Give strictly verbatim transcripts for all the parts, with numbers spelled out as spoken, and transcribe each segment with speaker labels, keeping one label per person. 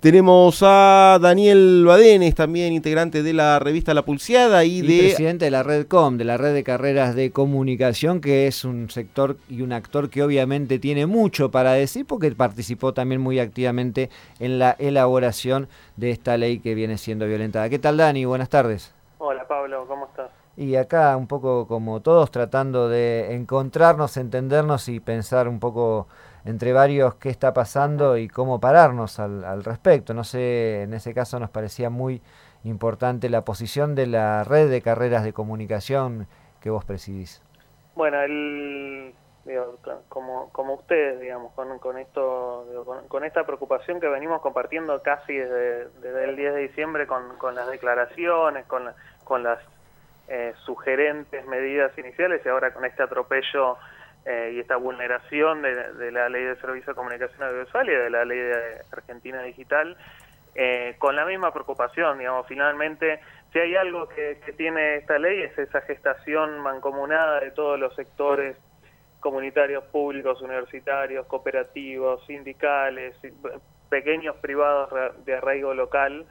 Speaker 1: Tenemos a Daniel Badenes, también integrante de la revista La Pulseada y,
Speaker 2: y
Speaker 1: de...
Speaker 2: presidente de la Red Com, de la Red de Carreras de Comunicación, que es un sector y un actor que obviamente tiene mucho para decir, porque participó también muy activamente en la elaboración de esta ley que viene siendo violentada. ¿Qué tal, Dani? Buenas tardes.
Speaker 3: Hola, Pablo, ¿cómo estás?
Speaker 2: Y acá un poco como todos tratando de encontrarnos, entendernos y pensar un poco entre varios qué está pasando y cómo pararnos al, al respecto. No sé, en ese caso nos parecía muy importante la posición de la Red de Carreras de Comunicación que vos presidís.
Speaker 3: Bueno, el, digo, como, como ustedes, digamos, con, con esto, digo, con, con esta preocupación que venimos compartiendo casi desde, desde el diez de diciembre con, con las declaraciones, con, la, con las eh, sugerentes medidas iniciales y ahora con este atropello Eh, y esta vulneración de, de la Ley de Servicio de Comunicación Audiovisual y de la Ley de Argentina Digital, eh, con la misma preocupación, digamos, finalmente, si hay algo que, que tiene esta ley es esa gestación mancomunada de todos los sectores comunitarios, públicos, universitarios, cooperativos, sindicales, pequeños privados de arraigo local.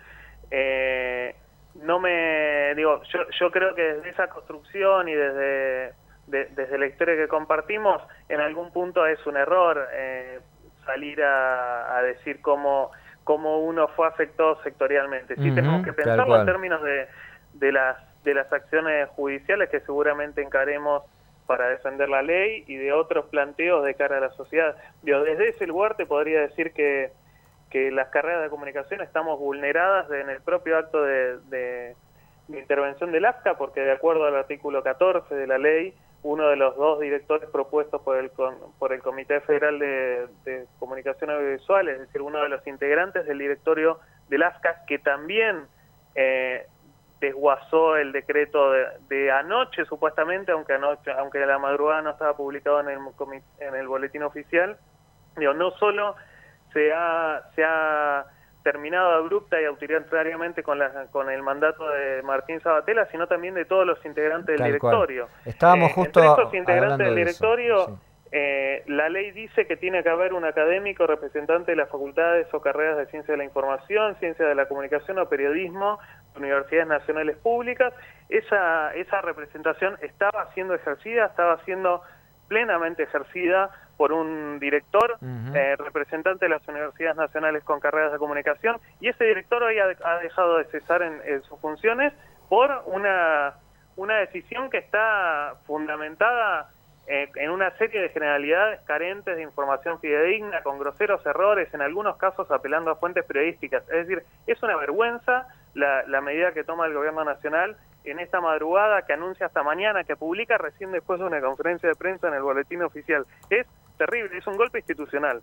Speaker 3: Eh, no me, digo, yo, yo creo que desde esa construcción y desde... De, desde la historia que compartimos, en algún punto es un error eh, salir a, a decir cómo, cómo uno fue afectado sectorialmente. Sí, uh-huh, tenemos que pensarlo en términos de, de, las, de las acciones judiciales que seguramente encaremos para defender la ley y de otros planteos de cara a la sociedad. Yo, desde ese lugar te podría decir que, que las carreras de comunicación estamos vulneradas en el propio acto de, de, de intervención del AFCA, porque de acuerdo al artículo catorce de la ley, uno de los dos directores propuestos por el por el Comité Federal de, de Comunicación Audiovisual, es decir, uno de los integrantes del directorio del AFCA, que también eh, desguazó el decreto de, de anoche, supuestamente, aunque anoche, aunque a la madrugada no estaba publicado en el, en el boletín oficial. Digo, no solo se ha, se ha terminado abrupta y autoritariamente con, la, con el mandato de Martín Sabatella, sino también de todos los integrantes del
Speaker 2: Tal
Speaker 3: directorio.
Speaker 2: Cual. Estábamos
Speaker 3: eh,
Speaker 2: justo
Speaker 3: entre estos integrantes del directorio,
Speaker 2: eso, sí.
Speaker 3: eh, la ley dice que tiene que haber un académico representante de las facultades o carreras de ciencia de la información, ciencia de la comunicación o periodismo, universidades nacionales públicas. Esa, esa representación estaba siendo ejercida, estaba siendo plenamente ejercida por un director, uh-huh. eh, representante de las universidades nacionales con carreras de comunicación, y ese director hoy ha, ha dejado de cesar en, en sus funciones por una, una decisión que está fundamentada eh, en una serie de generalidades carentes de información fidedigna, con groseros errores, en algunos casos apelando a fuentes periodísticas. Es decir, es una vergüenza la, la medida que toma el gobierno nacional en esta madrugada, que anuncia hasta mañana, que publica recién después de una conferencia de prensa en el boletín oficial. Es terrible, es un golpe institucional.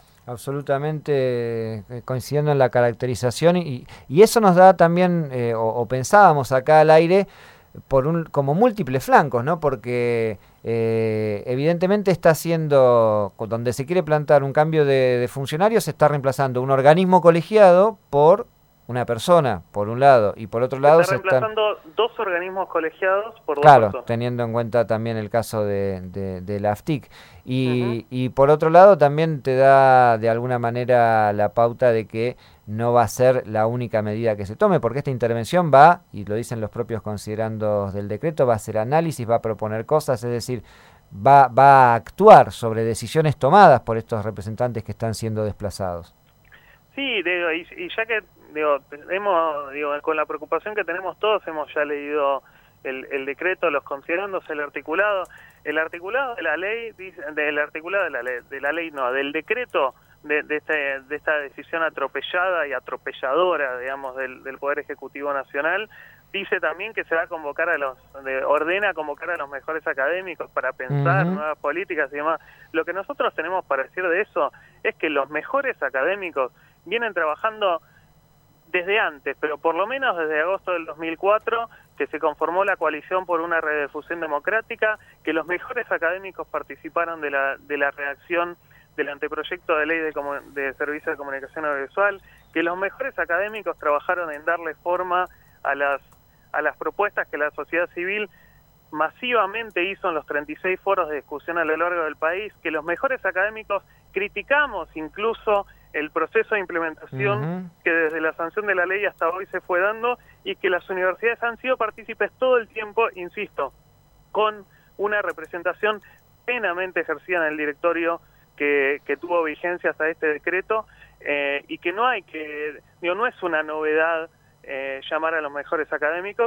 Speaker 2: Absolutamente eh, coincidiendo en la caracterización y, y eso nos da también, eh, o, o pensábamos acá al aire, por un como múltiples flancos, ¿no? Porque eh, evidentemente está haciendo, donde se quiere plantar un cambio de, de funcionarios, se está reemplazando un organismo colegiado por una persona, por un lado, y por otro lado
Speaker 3: está reemplazando se están... dos organismos colegiados por dos
Speaker 2: claro,
Speaker 3: personas.
Speaker 2: Teniendo en cuenta también el caso de, de, de la AFTIC. Y, uh-huh. y por otro lado también te da de alguna manera la pauta de que no va a ser la única medida que se tome, porque esta intervención va, y lo dicen los propios considerandos del decreto, va a hacer análisis, va a proponer cosas, es decir, va, va a actuar sobre decisiones tomadas por estos representantes que están siendo desplazados.
Speaker 3: Sí, digo, y, y ya que digo, hemos, digo, con la preocupación que tenemos todos, hemos ya leído el, el decreto, los considerandos, el articulado, el articulado de la ley, dice, del articulado de la ley, de la ley no, del decreto de, de, este, de esta decisión atropellada y atropelladora, digamos, del, del Poder Ejecutivo Nacional, dice también que se va a convocar a los, de, ordena convocar a los mejores académicos para pensar uh-huh. nuevas políticas y demás. Lo que nosotros tenemos para decir de eso es que los mejores académicos vienen trabajando desde antes, pero por lo menos desde agosto del dos mil cuatro, que se conformó la coalición por una redifusión democrática, que los mejores académicos participaron de la, de la redacción del anteproyecto de ley de, de servicio de comunicación audiovisual, que los mejores académicos trabajaron en darle forma a las, a las propuestas que la sociedad civil masivamente hizo en los treinta y seis foros de discusión a lo largo del país, que los mejores académicos criticamos incluso el proceso de implementación uh-huh. que desde la sanción de la ley hasta hoy se fue dando y que las universidades han sido partícipes todo el tiempo, insisto, con una representación plenamente ejercida en el directorio que, que tuvo vigencia hasta este decreto eh, y que no hay que, digo, no es una novedad eh, llamar a los mejores académicos,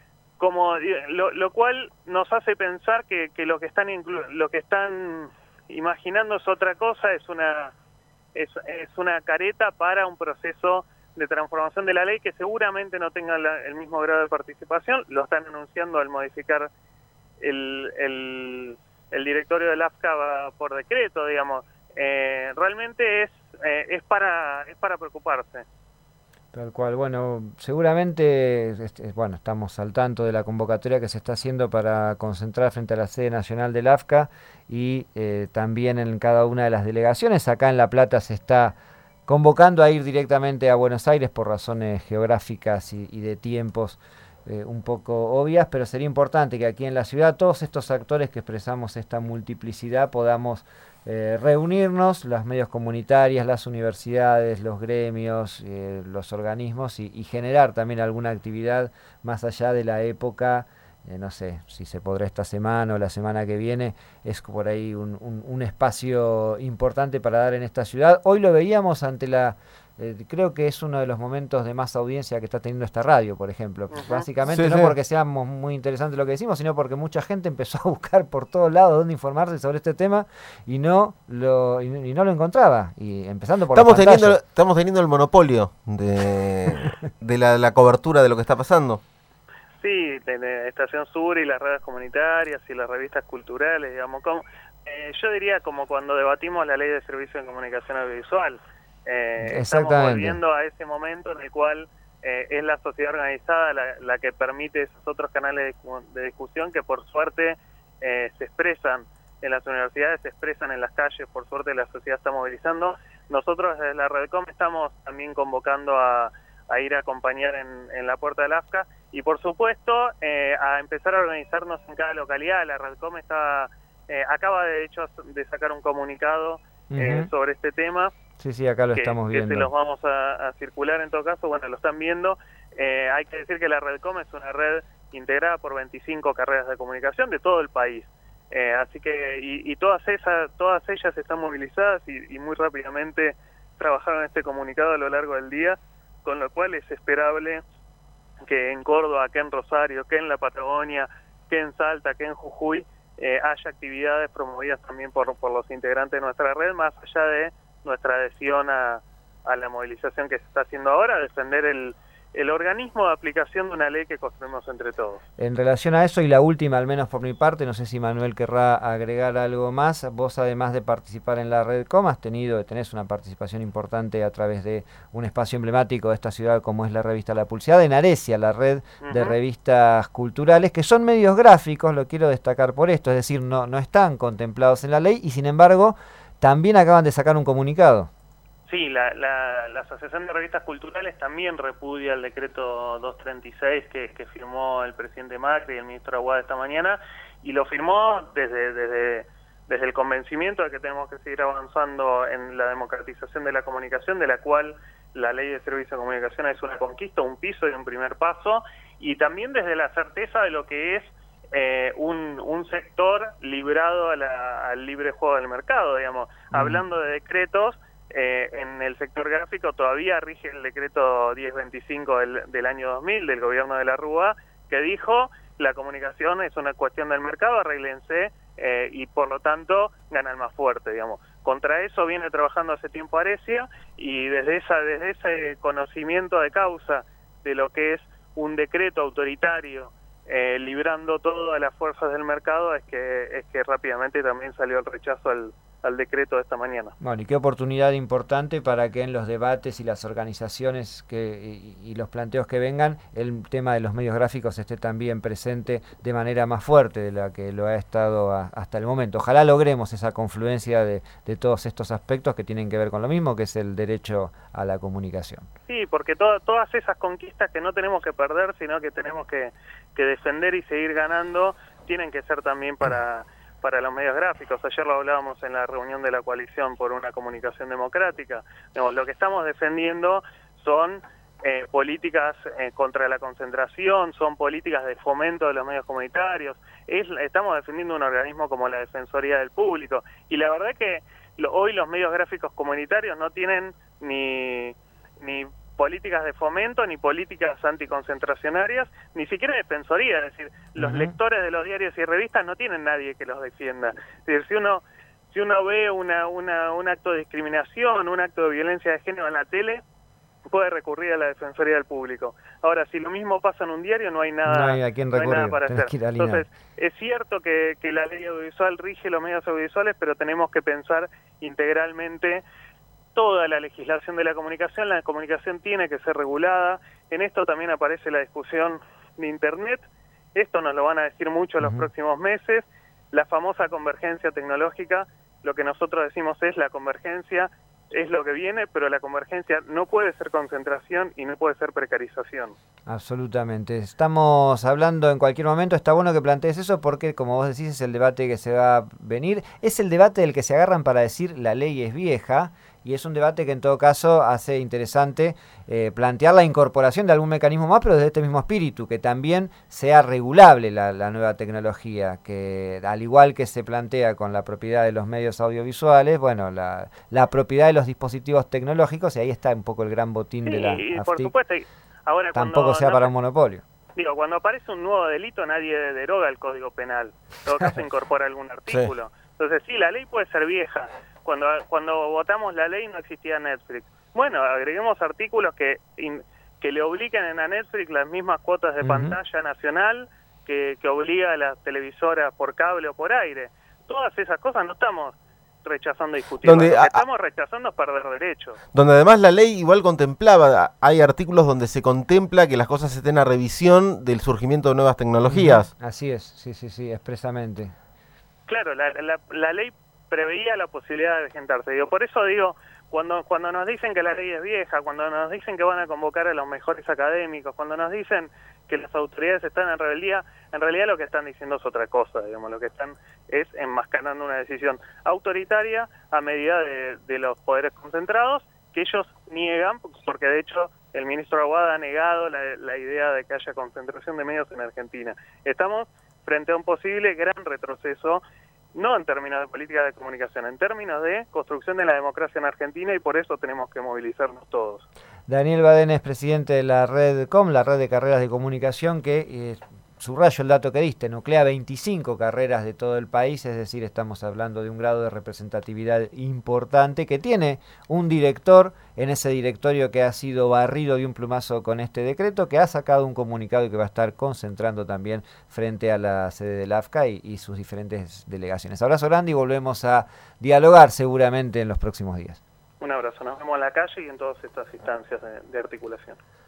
Speaker 3: como lo, lo cual nos hace pensar que, que lo que están inclu- lo que están imaginando es otra cosa, es una es, es una careta para un proceso de transformación de la ley que seguramente no tenga la, el mismo grado de participación. Lo están anunciando al modificar el, el, el directorio del A F C A por decreto, digamos. Eh, realmente es eh, es para es para preocuparse.
Speaker 2: Tal cual. Bueno, seguramente este, bueno, estamos al tanto de la convocatoria que se está haciendo para concentrar frente a la sede nacional del A F C A y eh, también en cada una de las delegaciones. Acá en La Plata se está convocando a ir directamente a Buenos Aires por razones geográficas y, y de tiempos eh, un poco obvias, pero sería importante que aquí en la ciudad todos estos actores que expresamos esta multiplicidad podamos Eh, reunirnos, los medios comunitarios, las universidades, los gremios, eh, los organismos y, y generar también alguna actividad más allá de la época, eh, no sé si se podrá esta semana o la semana que viene, es por ahí un, un, un espacio importante para dar en esta ciudad. Hoy lo veíamos ante la... Eh, creo que es uno de los momentos de más audiencia que está teniendo esta radio, por ejemplo. Uh-huh. Básicamente sí, no sí. porque seamos muy interesantes lo que decimos, sino porque mucha gente empezó a buscar por todos lados dónde informarse sobre este tema y no lo y, y no lo encontraba. Y empezando por
Speaker 1: estamos teniendo estamos teniendo el monopolio de, de la, la cobertura de lo que está pasando.
Speaker 3: Sí, de Estación Sur y las redes comunitarias y las revistas culturales, digamos. Como, eh, yo diría como cuando debatimos la ley de servicio de comunicación audiovisual. Eh, estamos volviendo a ese momento en el cual eh, es la sociedad organizada la, la que permite esos otros canales de, de discusión que por suerte eh, se expresan en las universidades, se expresan en las calles, por suerte la sociedad está movilizando. Nosotros desde la Redcom estamos también convocando a, a ir a acompañar en, en la puerta del A F C A y por supuesto eh, a empezar a organizarnos en cada localidad. La Redcom está, eh, acaba de hecho de sacar un comunicado eh, uh-huh. sobre este tema.
Speaker 2: Sí, sí, acá lo
Speaker 3: que,
Speaker 2: estamos
Speaker 3: que
Speaker 2: viendo.
Speaker 3: Que se los vamos a, a circular en todo caso, bueno, lo están viendo. Eh, hay que decir que la Redcom es una red integrada por veinticinco carreras de comunicación de todo el país. Eh, así que, y, y todas esas, todas ellas están movilizadas y, y muy rápidamente trabajaron este comunicado a lo largo del día, con lo cual es esperable que en Córdoba, que en Rosario, que en la Patagonia, que en Salta, que en Jujuy, eh, haya actividades promovidas también por, por los integrantes de nuestra red, más allá de nuestra adhesión a, a la movilización que se está haciendo ahora, defender el, el organismo de aplicación de una ley que construimos entre todos.
Speaker 2: En relación a eso, y la última, al menos por mi parte, no sé si Manuel querrá agregar algo más, vos además de participar en la Redcom, has tenido, tenés una participación importante a través de un espacio emblemático de esta ciudad como es la revista La Pulseada, en Aresia, la red uh-huh. de revistas culturales, que son medios gráficos, lo quiero destacar por esto, es decir, no, no están contemplados en la ley y sin embargo también acaban de sacar un comunicado.
Speaker 3: Sí, la, la, la Asociación de Revistas Culturales también repudia el decreto doscientos treinta y seis que, que firmó el presidente Macri y el ministro Aguada esta mañana, y lo firmó desde, desde, desde el convencimiento de que tenemos que seguir avanzando en la democratización de la comunicación, de la cual la Ley de Servicio de Comunicación es una conquista, un piso y un primer paso, y también desde la certeza de lo que es Eh, un, un sector librado a la, al libre juego del mercado, digamos. Mm. Hablando de decretos, eh, en el sector gráfico todavía rige el decreto diez veinticinco del, del año dos mil del gobierno de la Rúa, que dijo la comunicación es una cuestión del mercado, arréglense eh, y por lo tanto gana el más fuerte, digamos. Contra eso viene trabajando hace tiempo Aresia y desde esa desde ese conocimiento de causa de lo que es un decreto autoritario Eh, librando todas las fuerzas del mercado, es que es que rápidamente también salió el rechazo al, al decreto de esta mañana.
Speaker 2: Bueno, y qué oportunidad importante para que en los debates y las organizaciones que y, y los planteos que vengan, el tema de los medios gráficos esté también presente de manera más fuerte de la que lo ha estado a, hasta el momento. Ojalá logremos esa confluencia de, de todos estos aspectos que tienen que ver con lo mismo, que es el derecho a la comunicación.
Speaker 3: Sí, porque to, todas esas conquistas que no tenemos que perder, sino que tenemos que, que defender y seguir ganando, tienen que ser también para para los medios gráficos. Ayer lo hablábamos en la reunión de la coalición por una comunicación democrática. No, lo que estamos defendiendo son eh, políticas eh, contra la concentración, son políticas de fomento de los medios comunitarios. Es, estamos defendiendo un organismo como la Defensoría del Público. Y la verdad que lo, hoy los medios gráficos comunitarios no tienen ni, ni políticas de fomento, ni políticas anticoncentracionarias, ni siquiera defensoría. Es decir, los uh-huh. lectores de los diarios y revistas no tienen nadie que los defienda. Es decir, si uno si uno ve una, una, un acto de discriminación, un acto de violencia de género en la tele, puede recurrir a la Defensoría del Público. Ahora, si lo mismo pasa en un diario, no hay nada,
Speaker 2: no hay, a quién
Speaker 3: no hay nada para hacer.
Speaker 2: Entonces,
Speaker 3: es cierto que, que la ley audiovisual rige los medios audiovisuales, pero tenemos que pensar integralmente toda la legislación de la comunicación. La comunicación tiene que ser regulada. En esto también aparece la discusión de Internet. Esto nos lo van a decir mucho en uh-huh. los próximos meses. La famosa convergencia tecnológica, lo que nosotros decimos es la convergencia es lo que viene, pero la convergencia no puede ser concentración y no puede ser precarización.
Speaker 2: Absolutamente. Estamos hablando en cualquier momento, está bueno que plantees eso porque, como vos decís, es el debate que se va a venir. Es el debate del que se agarran para decir la ley es vieja, y es un debate que en todo caso hace interesante eh, plantear la incorporación de algún mecanismo más, pero desde este mismo espíritu, que también sea regulable la, la nueva tecnología, que al igual que se plantea con la propiedad de los medios audiovisuales, bueno, la, la propiedad de los dispositivos tecnológicos, y ahí está un poco el gran botín
Speaker 3: sí,
Speaker 2: de la
Speaker 3: y
Speaker 2: AFTIC,
Speaker 3: por supuesto, ahora
Speaker 2: tampoco
Speaker 3: cuando,
Speaker 2: sea
Speaker 3: no,
Speaker 2: para un monopolio.
Speaker 3: Digo, cuando aparece un nuevo delito nadie deroga el Código Penal, en todo caso incorpora algún artículo. Sí. Entonces sí, la ley puede ser vieja. Cuando cuando votamos la ley no existía Netflix. Bueno, agreguemos artículos que in, que le obliguen a Netflix las mismas cuotas de uh-huh. pantalla nacional que, que obliga a las televisoras por cable o por aire. Todas esas cosas no estamos rechazando discutir. Donde, Lo que a, estamos rechazando es perder derechos.
Speaker 1: Donde además la ley igual contemplaba, hay artículos donde se contempla que las cosas estén a revisión del surgimiento de nuevas tecnologías.
Speaker 2: Uh-huh. Así es, sí, sí, sí, expresamente.
Speaker 3: Claro, la, la, la ley preveía la posibilidad de degentarse. Digo, por eso digo, cuando cuando nos dicen que la ley es vieja, cuando nos dicen que van a convocar a los mejores académicos, cuando nos dicen que las autoridades están en rebeldía, en realidad lo que están diciendo es otra cosa, digamos, lo que están es enmascarando una decisión autoritaria a medida de, de los poderes concentrados, que ellos niegan, porque de hecho el ministro Aguada ha negado la, la idea de que haya concentración de medios en Argentina. Estamos frente a un posible gran retroceso, no en términos de política de comunicación, en términos de construcción de la democracia en Argentina, y por eso tenemos que movilizarnos todos.
Speaker 2: Daniel Baden es presidente de la Red Com, la red de carreras de comunicación, que eh, subrayo el dato que diste, nuclea veinticinco carreras de todo el país, es decir, estamos hablando de un grado de representatividad importante, que tiene un director en ese directorio que ha sido barrido de un plumazo con este decreto, que ha sacado un comunicado y que va a estar concentrando también frente a la sede del A F C A y, y sus diferentes delegaciones. Abrazo grande y volvemos a dialogar seguramente en los próximos días.
Speaker 3: Un abrazo, nos vemos en la calle y en todas estas instancias de, de articulación.